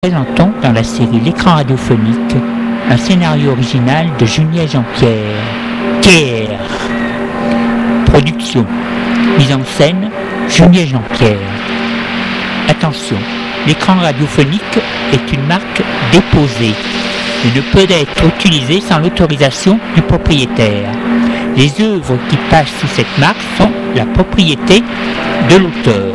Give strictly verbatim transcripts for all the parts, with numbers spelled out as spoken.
Présentons dans la série L'écran radiophonique un scénario original de Junier Jean-Pierre. Pierre. Production. Mise en scène Junier Jean-Pierre. Attention, l'écran radiophonique est une marque déposée et ne peut être utilisé sans l'autorisation du propriétaire. Les œuvres qui passent sous cette marque sont la propriété de l'auteur.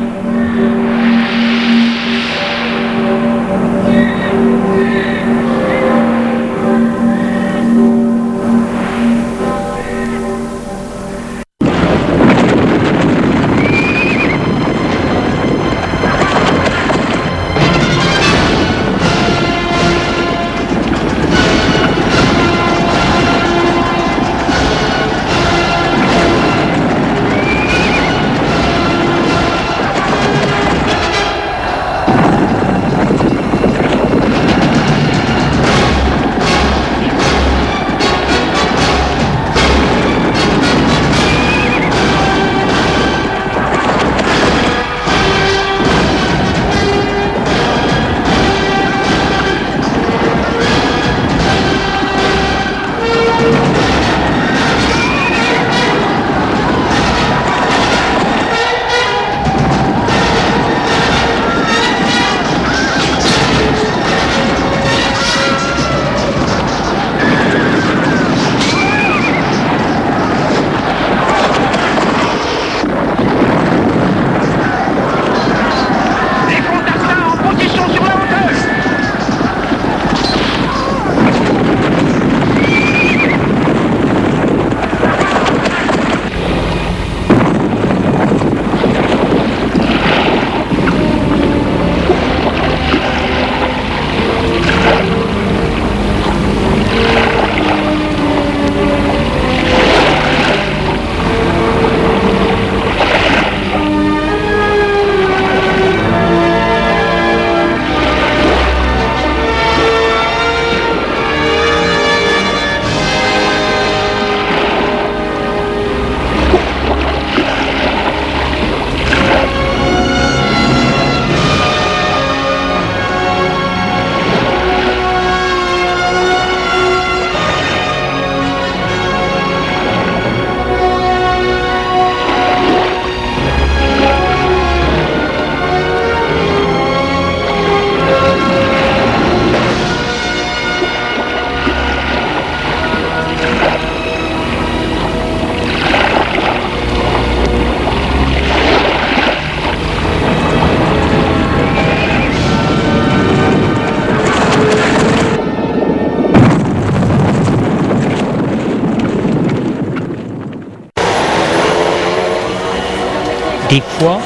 Des fois,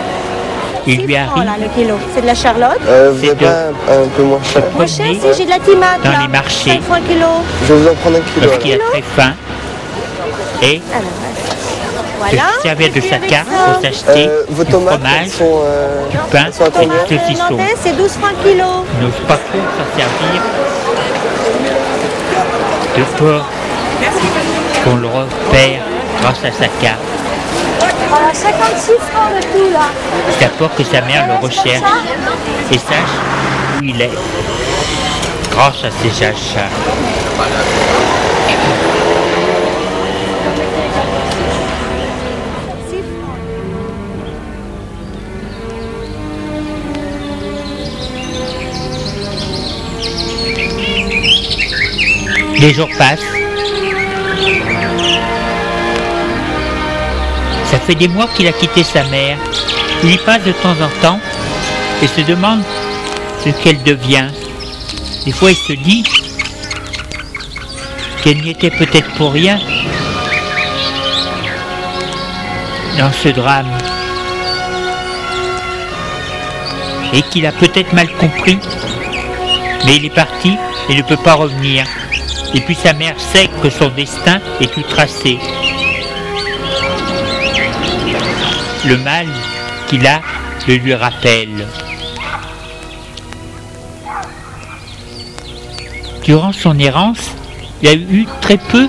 il lui arrive. Là, le kilo. C'est de la Charlotte. Euh, vous C'est avez pas un, un peu moins cher? Moins cher, si j'ai de la timate. Dans là. les marchés. cinq francs kilo. Je vais vous en prendre un kilo. Parce qu'il a très faim et Alors, se voilà. servir de sa Avec carte ça. pour s'acheter Euh, vos du tomates, fromage, elles sont, euh, du pain elles sont à et combien? du saucisson. Nantais, c'est douze francs kilo. Il n'ose pas trop s'en servir de peur qu'on le repère grâce à sa carte. Voilà, cinquante-six francs le tout, là. C'est à peur que sa mère le recherche et sache où il est grâce à ses achats. Les jours passent. Ça fait des mois qu'il a quitté sa mère. Il y passe de temps en temps et se demande ce qu'elle devient. Des fois, il se dit qu'elle n'y était peut-être pour rien dans ce drame et qu'il a peut-être mal compris. Mais il est parti et ne peut pas revenir. Et puis sa mère sait que son destin est tout tracé. Le mal qu'il a le lui rappelle. Durant son errance, il a eu très peu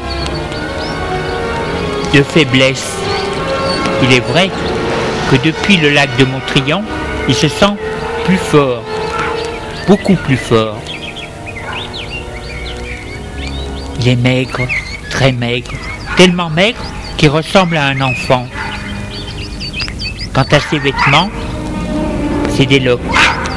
de faiblesse. Il est vrai que depuis le lac de Montrian, il se sent plus fort. beaucoup plus fort. Il est maigre, très maigre, tellement maigre qu'il ressemble à un enfant. Quant à ses vêtements, c'est des loques.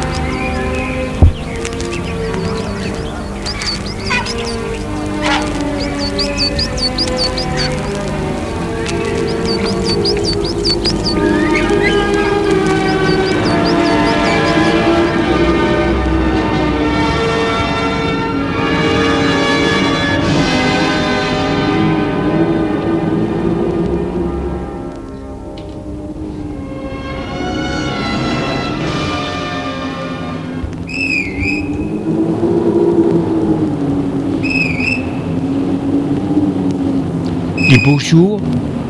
Les beaux jours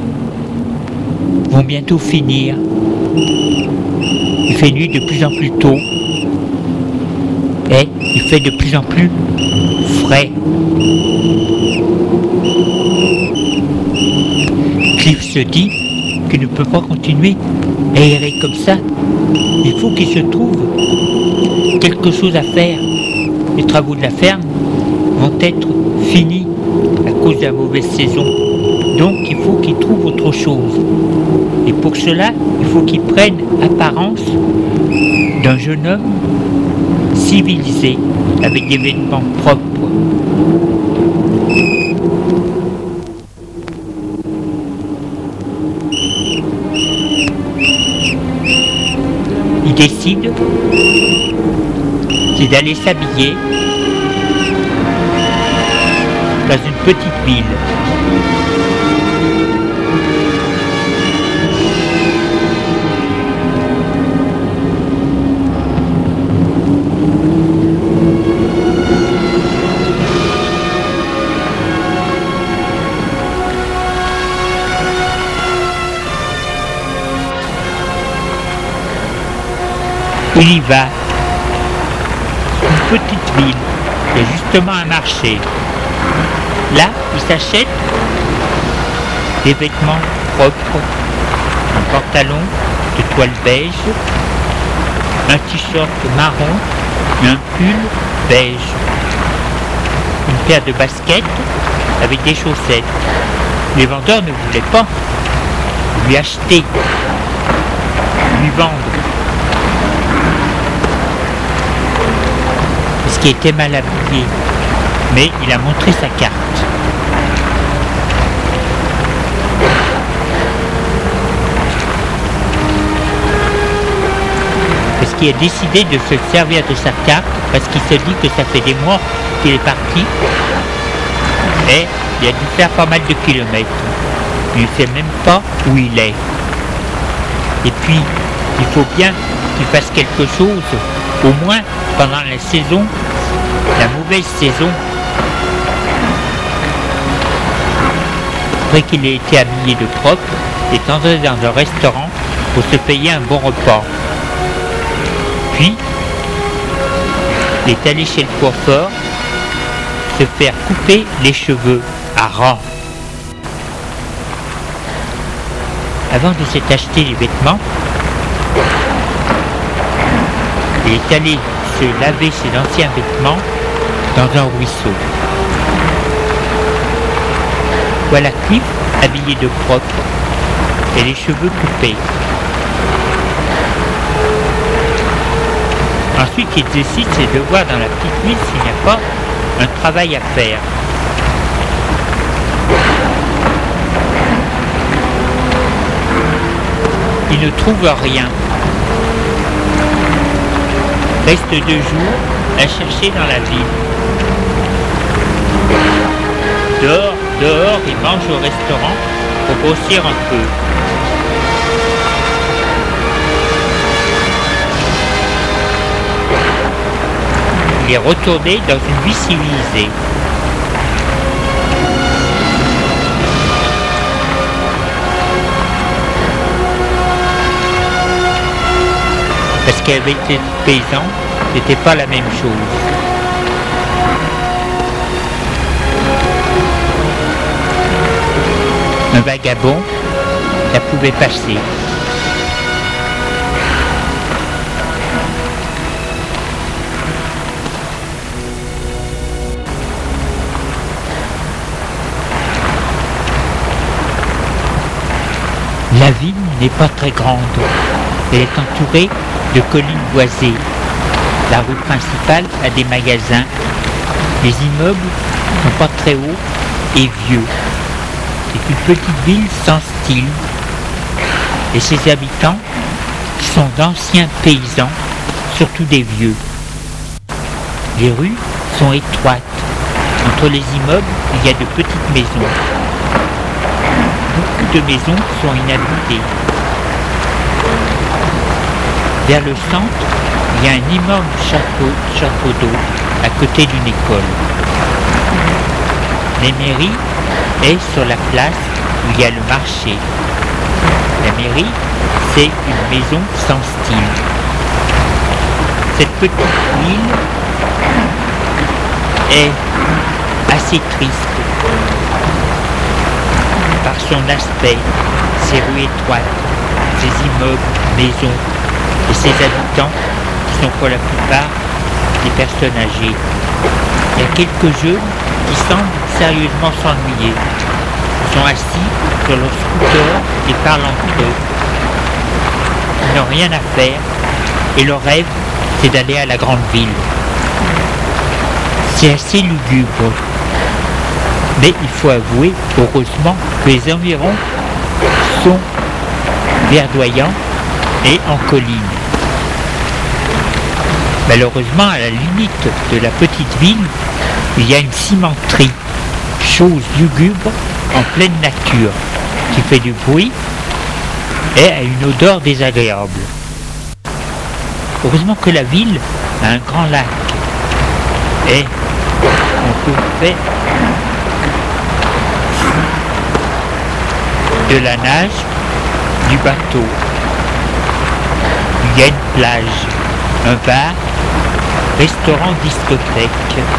vont bientôt finir. Il fait nuit de plus en plus tôt et il fait de plus en plus frais. Cliff se dit qu'il ne peut pas continuer à errer comme ça. Il faut qu'il se trouve quelque chose à faire. Les travaux de la ferme vont être finis à cause de la mauvaise saison. Donc il faut qu'il trouve autre chose. Et pour cela, il faut qu'il prenne apparence d'un jeune homme civilisé, avec des vêtements propres. Il décide, c'est d'aller s'habiller dans une petite ville. Il y va. Une petite ville. Il y a justement un marché. Là, il s'achète des vêtements propres, un pantalon de toile beige, un t-shirt marron et un pull beige, une paire de baskets avec des chaussettes. Les vendeurs ne voulaient pas lui acheter, lui vendre. Parce qu'il était mal habillé, mais il a montré sa carte. Parce qu'il a décidé de se servir de sa carte, parce qu'il se dit que ça fait des mois qu'il est parti, et il a dû faire pas mal de kilomètres. Il ne sait même pas où il est. Et puis, il faut bien qu'il fasse quelque chose, au moins pendant la saison, la mauvaise saison. Après qu'il ait été habillé de propre, il est entré dans un restaurant pour se payer un bon repas. Puis, il est allé chez le coiffeur se faire couper les cheveux à ras. Avant de s'être acheté les vêtements, il est allé se laver ses anciens vêtements dans un ruisseau. Voilà Cliff habillé de propre et les cheveux coupés. Ensuite, il décide c'est de voir dans la petite ville s'il n'y a pas un travail à faire. Il ne trouve rien. Reste deux jours à chercher dans la ville. Dehors, dehors, il mange au restaurant pour grossir un peu. Il est retourné dans une vie civilisée. Parce qu'avec les paysans, c'était pas la même chose. Un vagabond, ça pouvait passer. n'est pas très grande. Elle est entourée de collines boisées. La rue principale a des magasins. Les immeubles ne sont pas très hauts et vieux. C'est une petite ville sans style. Et ses habitants sont d'anciens paysans, surtout des vieux. Les rues sont étroites. Entre les immeubles, il y a de petites maisons. Beaucoup de maisons sont inhabitées. Vers le centre, il y a un immense château, château d'eau à côté d'une école. La mairie est sur la place où il y a le marché. La mairie, c'est une maison sans style. Cette petite ville est assez triste par son aspect, ses rues étroites, ses immeubles, maisons et ses habitants qui sont pour la plupart des personnes âgées. Il y a quelques jeunes qui semblent sérieusement s'ennuyer. Ils sont assis sur leur scooter et parlent entre eux. Ils n'ont rien à faire et leur rêve, c'est d'aller à la grande ville. C'est assez lugubre. Mais il faut avouer, heureusement, que les environs sont verdoyants et en colline. Malheureusement, à la limite de la petite ville, il y a une cimenterie, chose lugubre en pleine nature, qui fait du bruit et a une odeur désagréable. Heureusement que la ville a un grand lac et on peut faire de la nage, du bateau. Il y a une plage, un bar, restaurant, discothèque.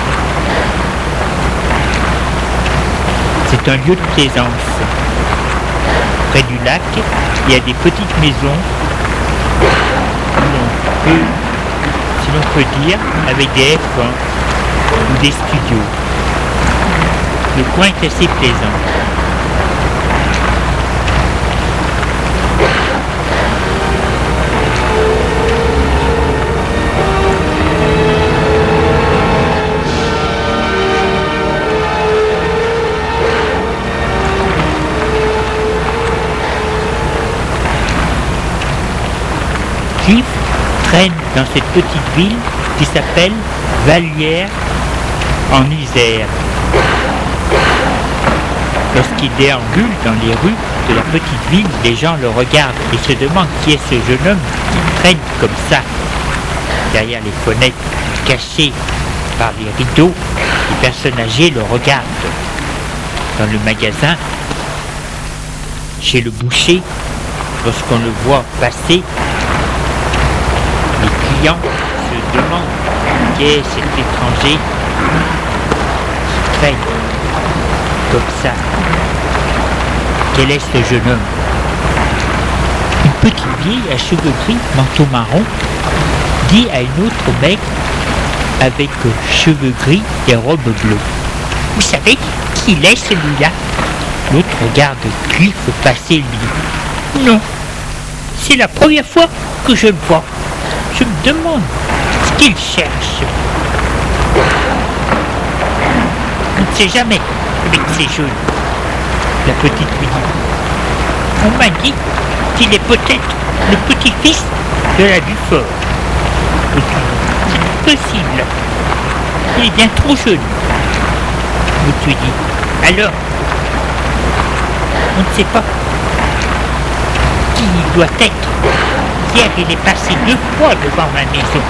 C'est un lieu de plaisance. Près du lac, il y a des petites maisons où l'on peut, si l'on peut dire, avec des F un ou des studios. Le coin est assez plaisant. Gif traîne dans cette petite ville qui s'appelle Vallières en Isère. Lorsqu'il déambule dans les rues de la petite ville, les gens le regardent et se demandent qui est ce jeune homme qui traîne comme ça. Derrière les fenêtres cachées par les rideaux, les personnes âgées le regardent. Dans le magasin, chez le boucher, lorsqu'on le voit passer, les clients se demandent qui est cet étranger qui traîne comme ça. Quel est ce jeune homme? Une petite vieille à cheveux gris, manteau marron, dit à une autre mec avec cheveux gris et robe bleue. Vous savez qui il est celui-là? L'autre regarde Cliff passer et lui dit non, c'est la première fois que je le vois. Je me demande ce qu'il cherche. On ne sait jamais avec ces jeunes. La petite lui dit on m'a dit qu'il est peut-être le petit-fils de la Dufort. C'est possible. Il est bien trop jeune. Je lui dis alors, on ne sait pas qui il doit être. Hier, il est passé deux fois devant ma maison.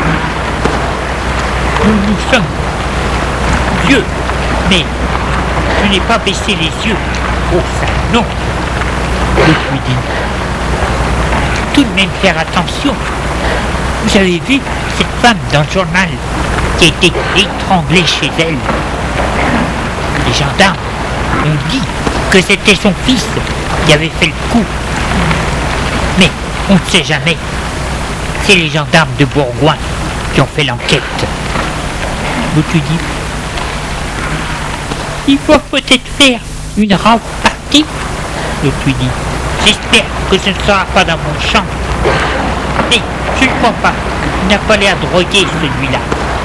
Nous nous sommes vieux, mais je n'ai pas baissé les yeux. Oh ça, non. Je lui dis, tout de même faire attention. Vous avez vu cette femme dans le journal qui a été étranglée chez elle. Les gendarmes ont dit que c'était son fils qui avait fait le coup. Mais on ne sait jamais. C'est les gendarmes de Bourgoin qui ont fait l'enquête. Donc tu dis, il faut peut-être faire une rave partie. Donc tu dis, J'espère que ce ne sera pas dans mon champ. Mais je ne crois pas. Il n'a pas l'air drogué, celui-là.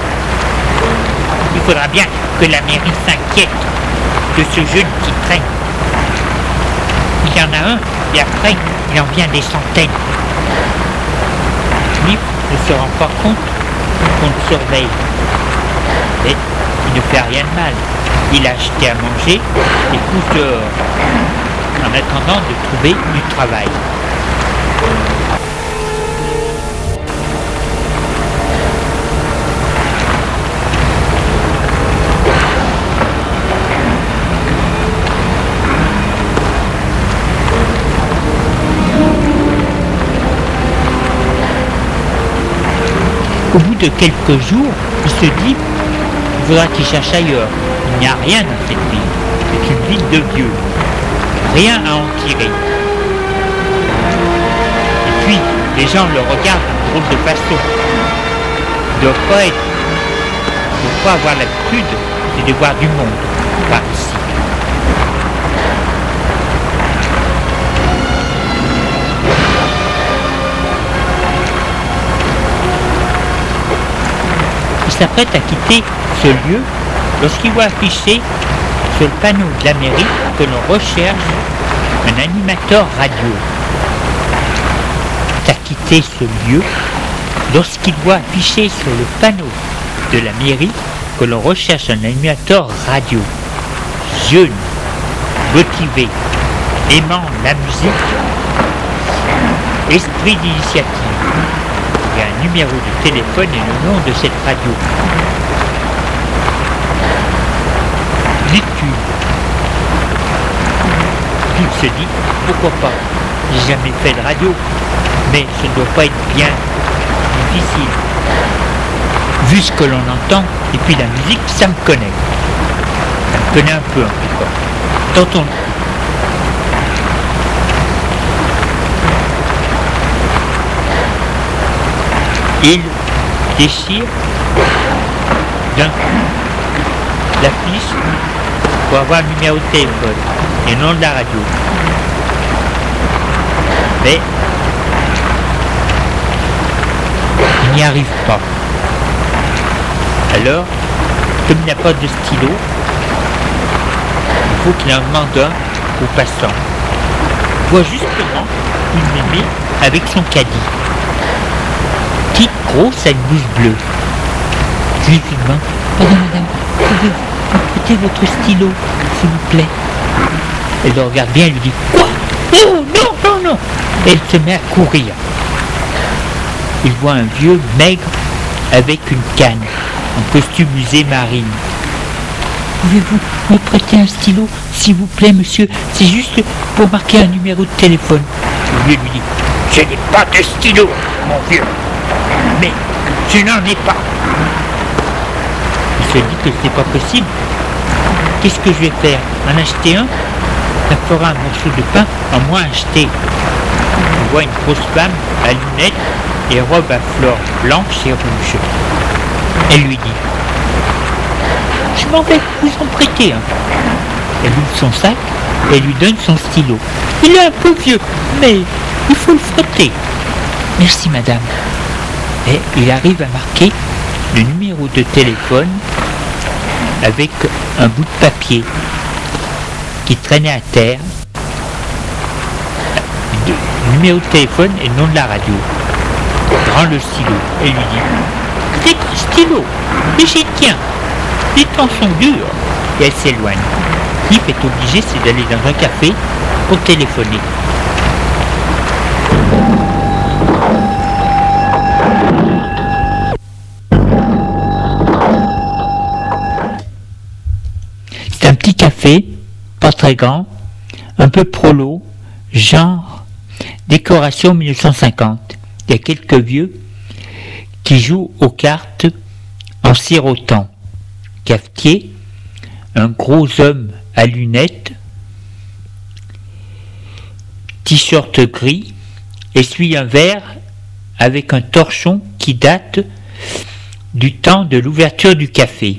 Il faudra bien que la mairie s'inquiète de ce jeune qui traîne. Il y en a un, et après, il en vient des centaines. Lui ne se rend pas compte qu'on le surveille. Mais il ne fait rien de mal. Il a acheté à manger et pousse dehors, en attendant de trouver du travail. Au bout de quelques jours, il se dit qu'il faudra qu'il cherche ailleurs. Il n'y a rien dans cette ville. C'est une ville de vieux. Rien à en tirer. Et puis, les gens le regardent de drôle de façon. Il ne doit pas être. Il ne doit pas avoir l'habitude de voir du monde par ici. Il s'apprête à quitter ce lieu lorsqu'il voit affiché sur le panneau de la mairie que l'on recherche un animateur radio. Il a quitté ce lieu lorsqu'il voit affiché sur le panneau de la mairie que l'on recherche un animateur radio, jeune, motivé, aimant la musique, esprit d'initiative. Il y a un numéro de téléphone et le nom de cette radio. L'étude. Il se dit, pourquoi pas, j'ai jamais fait de radio, mais ce ne doit pas être bien difficile. Vu ce que l'on entend, et puis la musique, ça me connaît. Ça me connaît un peu en tout cas. Tentons. Il déchire d'un coup l'affiche pour avoir le numéro de téléphone et non de la radio. Mais il n'y arrive pas. Alors, comme il n'a pas de stylo, il faut qu'il en demande un aux passants. Il voit justement une mémé avec son caddie. Petite, grosse, à une bouche bleue. Je lui demande, pardon madame, pouvez-vous me prêter votre stylo, s'il vous plaît? Elle le regarde bien et lui dit, quoi? Oh non, non, non. Et elle se met à courir. Il voit un vieux maigre avec une canne, en costume usé marine. Pouvez-vous me prêter un stylo, s'il vous plaît, monsieur? C'est juste pour marquer un numéro de téléphone. Le vieux lui dit, je n'ai pas de stylo, mon vieux. Mais je n'en ai pas. Il se dit que ce n'est pas possible. Qu'est-ce que je vais faire? En acheter un? Ça fera un morceau de pain en moins acheté. On voit une grosse femme à lunettes et robe à fleurs blanches et rouges. Elle lui dit, je m'en vais vous en prêter un. Elle ouvre son sac et lui donne son stylo. Il est un peu vieux, mais il faut le frotter. Merci madame. Et il arrive à marquer le numéro de téléphone avec un bout de papier qui traînait à terre. Le numéro de téléphone et le nom de la radio. Il prend le stylo et lui dit, c'est un stylo, mais j'y tiens. Les temps sont durs. Et elle s'éloigne. Cliff est obligé, c'est d'aller dans un café pour téléphoner. C'est un petit café, pas très grand, un peu prolo, genre décoration mille neuf cent cinquante. Il y a quelques vieux qui jouent aux cartes en sirotant. Cafetier, un gros homme à lunettes, t-shirt gris, essuie un verre avec un torchon qui date du temps de l'ouverture du café.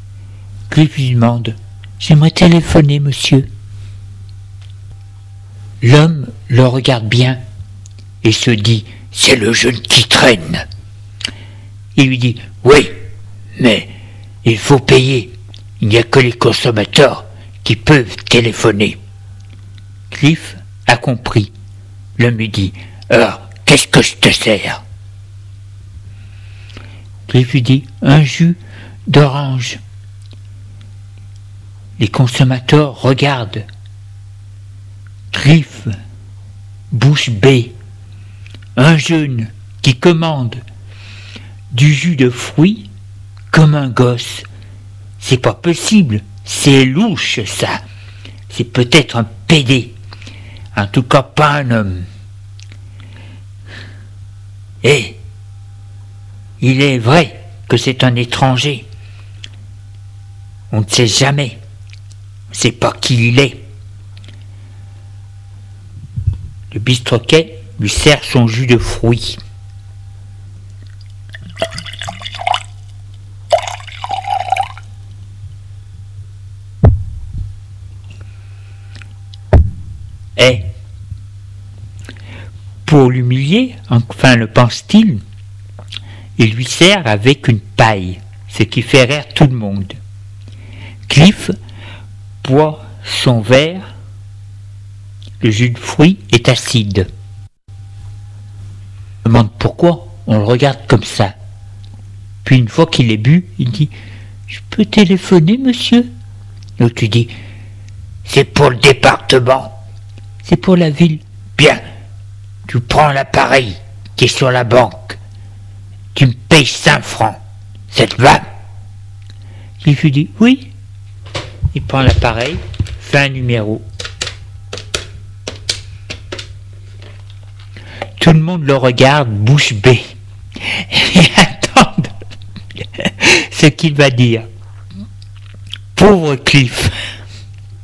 Cliff lui demande, j'aimerais téléphoner, monsieur. L'homme le regarde bien et se dit « C'est le jeune qui traîne ». Il lui dit « Oui, mais il faut payer. Il n'y a que les consommateurs qui peuvent téléphoner. » Cliff a compris. L'homme lui dit « Alors, qu'est-ce que je te sers ?» Cliff lui dit « Un jus d'orange. » Les consommateurs regardent. Cliff, bouche bée, un jeune qui commande du jus de fruits comme un gosse. C'est pas possible, c'est louche ça. C'est peut-être un pédé, en tout cas pas un homme. Et il est vrai que c'est un étranger. On ne sait jamais, on ne sait pas qui il est. Le bistroquet lui sert son jus de fruits. Et, pour l'humilier, enfin le pense-t-il, il lui sert avec une paille, ce qui fait rire tout le monde. Cliff boit son verre. Le jus de fruits est acide. Il demande pourquoi, on le regarde comme ça. Puis une fois qu'il est bu, il dit « Je peux téléphoner, monsieur ?» L'autre lui dit « C'est pour le département. » « C'est pour la ville. »« Bien, tu prends l'appareil qui est sur la banque. Tu me payes cinq francs. Ça te va ?» Il lui dit « Oui. » Il prend l'appareil, fait un numéro. Tout le monde le regarde, bouche bée, et attend ce qu'il va dire. Pauvre Cliff. Allô ?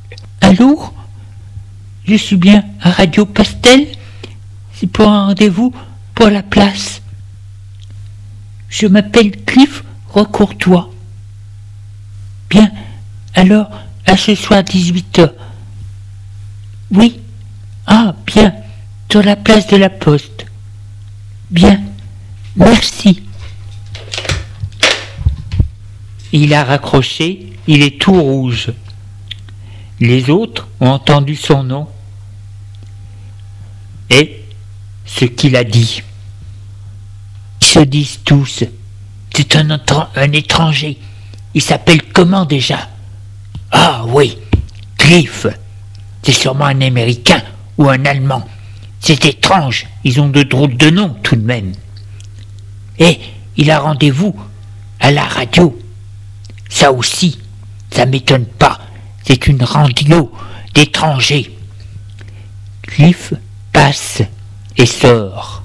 Je suis bien à Radio Pastel ? C'est pour un rendez-vous pour la place. Je m'appelle Cliff Recourtois. Bien, alors, à ce soir dix-huit heures. Oui. Ah, bien. Sur la place de la Poste. Bien, merci. Il a raccroché, il est tout rouge. Les autres ont entendu son nom et ce qu'il a dit. Ils se disent tous, c'est un, un étranger. Il s'appelle comment déjà ? Ah oui, Cliff. C'est sûrement un Américain ou un Allemand. C'est étrange, ils ont de drôles de noms tout de même. Et il a rendez-vous à la radio. Ça aussi, ça m'étonne pas. C'est une radio d'étrangers. Cliff passe et sort.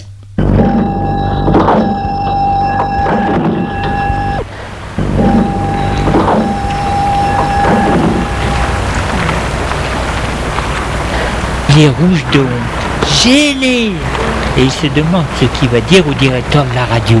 Il est rouge de honte. Gêné. Et il se demande ce qu'il va dire au directeur de la radio.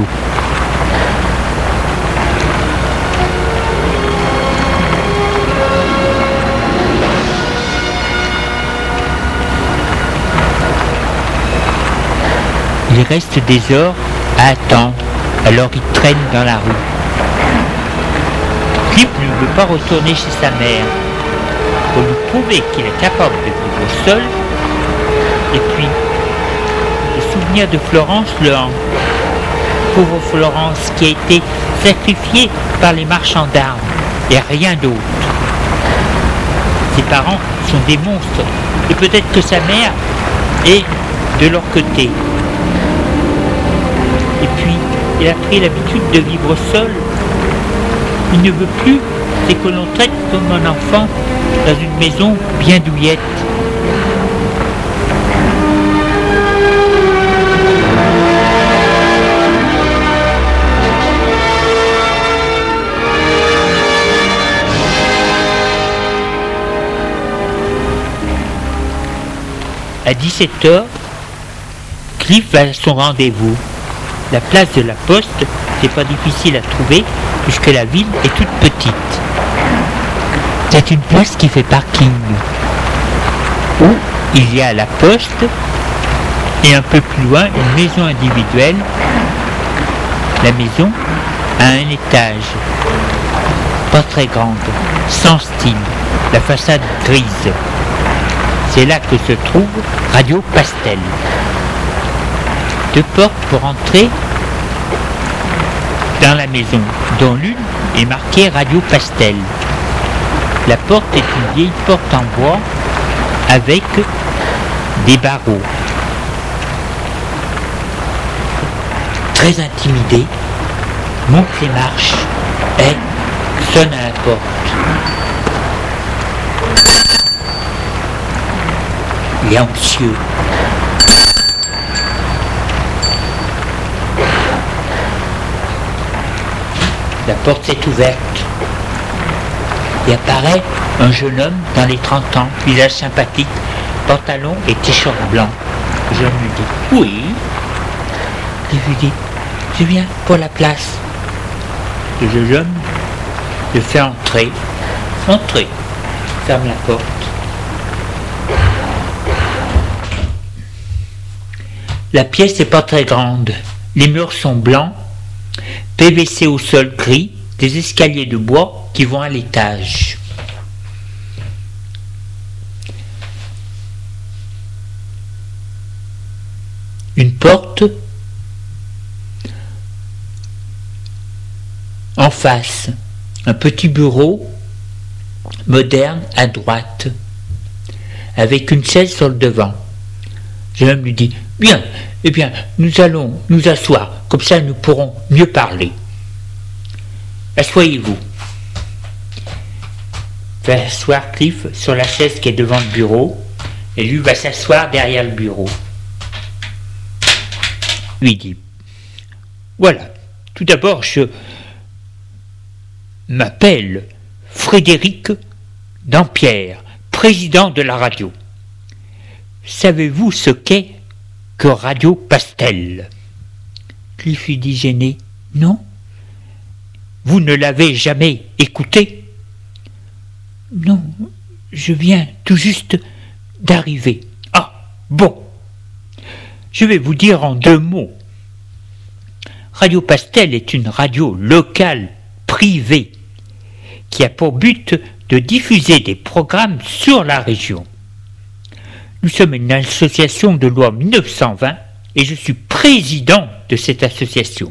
Il reste des heures à attendre, alors il traîne dans la rue. Cliff ne veut pas retourner chez sa mère. Pour lui prouver qu'il est capable de vivre seul. Et puis, le souvenir de Florence le hante. Pauvre Florence qui a été sacrifiée par les marchands d'armes et rien d'autre. Ses parents sont des monstres et peut-être que sa mère est de leur côté. Et puis, il a pris l'habitude de vivre seul. Il ne veut plus, c'est que l'on traite comme un enfant dans une maison bien douillette. À dix-sept heures, Cliff va à son rendez-vous. La place de la Poste, c'est pas difficile à trouver puisque la ville est toute petite. C'est une place qui fait parking, où il y a la poste et un peu plus loin une maison individuelle. La maison a un étage, pas très grande, sans style, la façade grise. C'est là que se trouve Radio Pastel. Deux portes pour entrer dans la maison, dont l'une est marquée Radio Pastel. La porte est une vieille porte en bois avec des barreaux. Très intimidé, monte les marches et sonne à la porte. Il est anxieux. La porte s'est ouverte. Et apparaît un jeune homme dans les trente ans, visage sympathique, pantalon et t-shirt blanc. Je lui dis oui. Je lui dis je viens pour la place. Le jeune homme le fait entrer. Entrer. Ferme la porte. La pièce n'est pas très grande. Les murs sont blancs, P V C au sol gris, des escaliers de bois qui vont à l'étage. Une porte en face, un petit bureau moderne à droite, avec une chaise sur le devant. Je lui dis « Bien, eh bien, nous allons nous asseoir, comme ça nous pourrons mieux parler. Assoyez-vous. » Je vais asseoir Cliff sur la chaise qui est devant le bureau, et lui va s'asseoir derrière le bureau. Lui dit « Voilà, tout d'abord, je m'appelle Frédéric Dampierre, président de la radio. Savez-vous ce qu'est que Radio Pastel ?» Cliff lui dit gêné. « Non. Vous ne l'avez jamais écouté ?»« Non, je viens tout juste d'arriver. »« Ah, bon. Je vais vous dire en deux mots. Radio Pastel est une radio locale privée qui a pour but de diffuser des programmes sur la région. Nous sommes une association de loi mille neuf cent vingt et je suis président de cette association.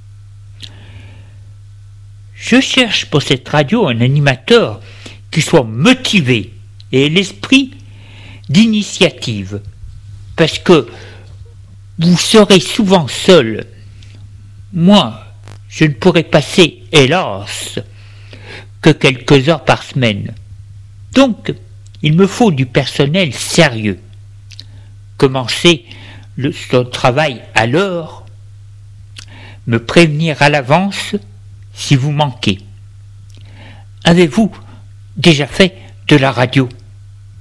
Je cherche pour cette radio un animateur qui soit motivé et ait l'esprit d'initiative, parce que vous serez souvent seul. Moi, je ne pourrai passer, hélas, que quelques heures par semaine. Donc, il me faut du personnel sérieux. Commencer le, son travail à l'heure, me prévenir à l'avance si vous manquez. Avez-vous déjà fait de la radio ? Non ?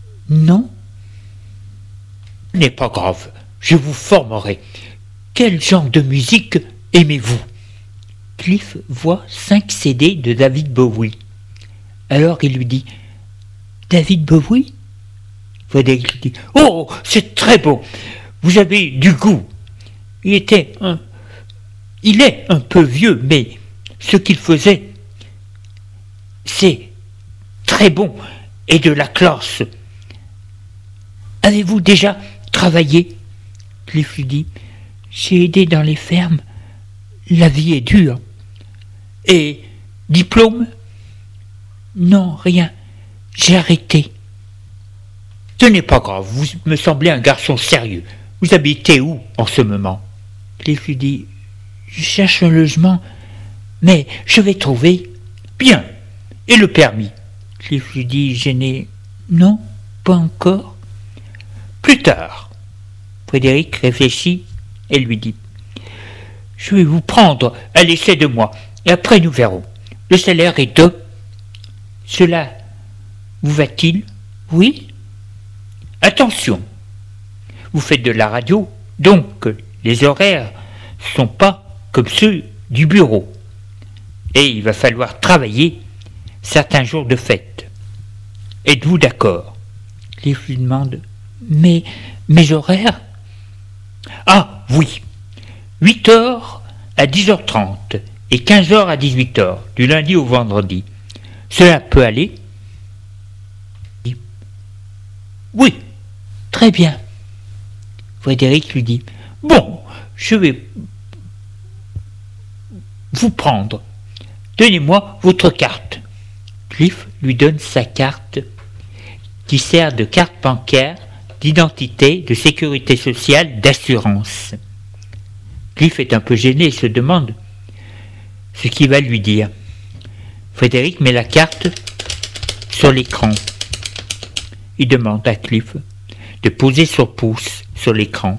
Ce n'est pas grave, je vous formerai. Quel genre de musique aimez-vous ? Cliff voit cinq C D de David Bowie. Alors il lui dit « David Bowie ?» Frédéric lui dit « Oh, c'est très beau, vous avez du goût. Il était un... Il est un peu vieux, mais ce qu'il faisait, c'est très bon et de la classe. Avez-vous déjà travaillé ?» Cliff lui dit « J'ai aidé dans les fermes. La vie est dure. » Et diplôme ? Non, rien. J'ai arrêté. Ce n'est pas grave, vous me semblez un garçon sérieux. Vous habitez où en ce moment ? Cliff lui dit « Je cherche un logement, mais je vais trouver. » Bien. Et le permis ? Cliff lui dit gêné « Non, pas encore. » Plus tard. Frédéric réfléchit et lui dit « Je vais vous prendre à l'essai de moi, et après nous verrons. Le salaire est de... » Cela vous va-t-il ? Oui ? Attention, vous faites de la radio, donc les horaires ne sont pas comme ceux du bureau. Et il va falloir travailler certains jours de fête. Êtes-vous d'accord ? Cliff lui demande Mais mes horaires? Ah oui, huit heures à dix heures trente et quinze heures à dix-huit heures, du lundi au vendredi. Cela peut aller? Oui, très bien. Frédéric lui dit, bon, je vais vous prendre. Donnez-moi votre carte. Cliff lui donne sa carte qui sert de carte bancaire, d'identité, de sécurité sociale, d'assurance. Cliff est un peu gêné et se demande ce qu'il va lui dire. Frédéric met la carte sur l'écran. Il demande à Cliff de poser son pouce sur l'écran.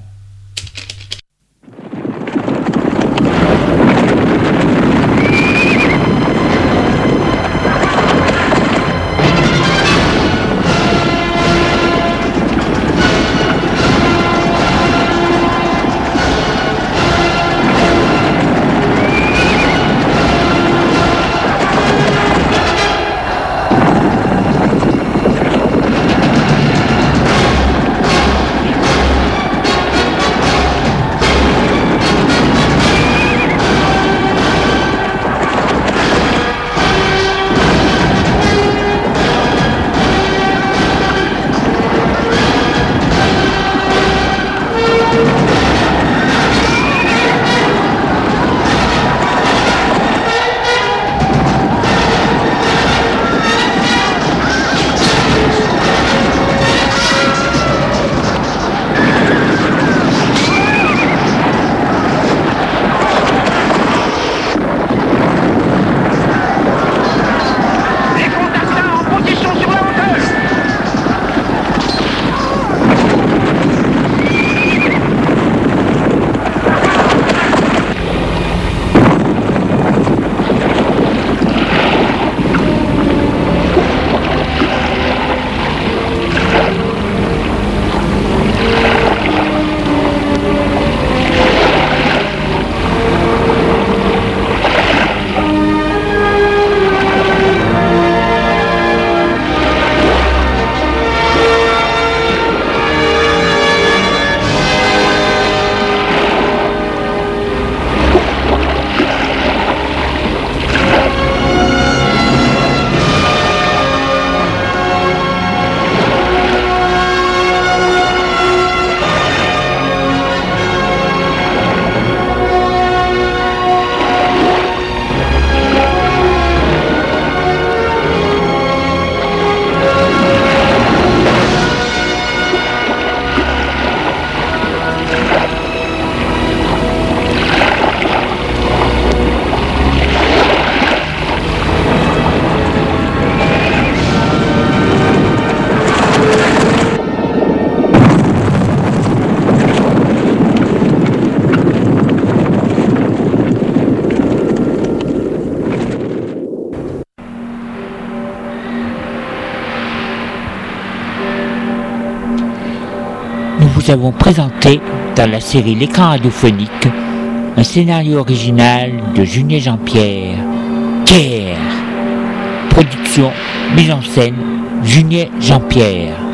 Nous avons présenté dans la série L'écran radiophonique un scénario original de Junier Jean-Pierre, Care. Production, mise en scène, Junier Jean-Pierre.